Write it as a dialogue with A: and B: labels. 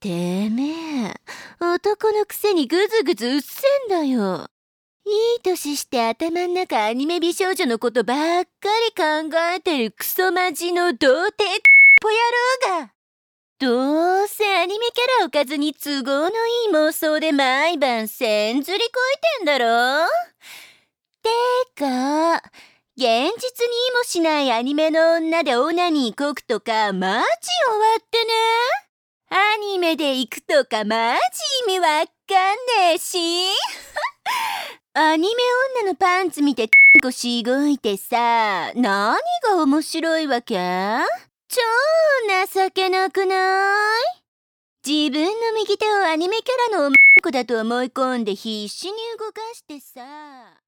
A: てめえ、男のくせにぐずぐずうっせんだよ。いい年して頭ん中アニメ美少女のことばっかり考えてるクソマジの童貞ぽ野郎が。どうせアニメキャラおかずに都合のいい妄想で毎晩せんずりこいてんだろ。てか、現実にいもしないアニメの女でオナニーこくとかマジ終わってね。アニメで行くとかマジ意味わかんねえし。アニメ女のパンツ見てこしごいてさ、何が面白いわけ？超情けなくない？自分の右手をアニメキャラの女の子だと思い込んで必死に動かしてさ。